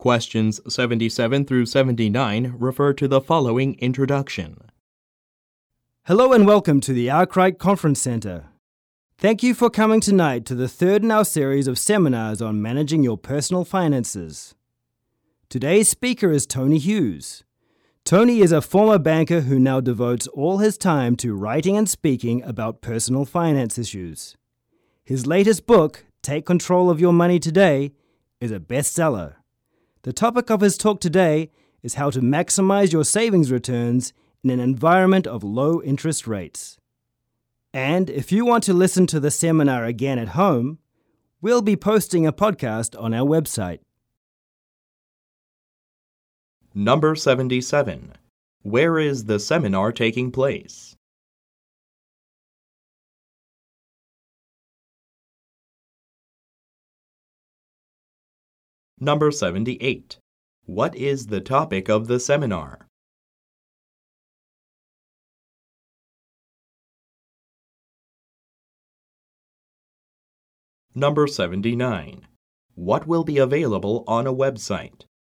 Questions 77 through 79 refer to the following introduction. Hello and welcome to the Arkwright Conference Center. Thank you for coming tonight to the third in our series of seminars on managing your personal finances. Today's speaker is Tony Hughes. Tony is a former banker who now devotes all his time to writing and speaking about personal finance issues. His latest book, Take Control of Your Money Today, is a bestseller. The topic of his talk today is how to maximize your savings returns in an environment of low interest rates. And if you want to listen to the seminar again at home, we'll be posting a podcast on our website. Number 77. Where is the seminar taking place? Number 78. What is the topic of the seminar? Number 79. What will be available on a website?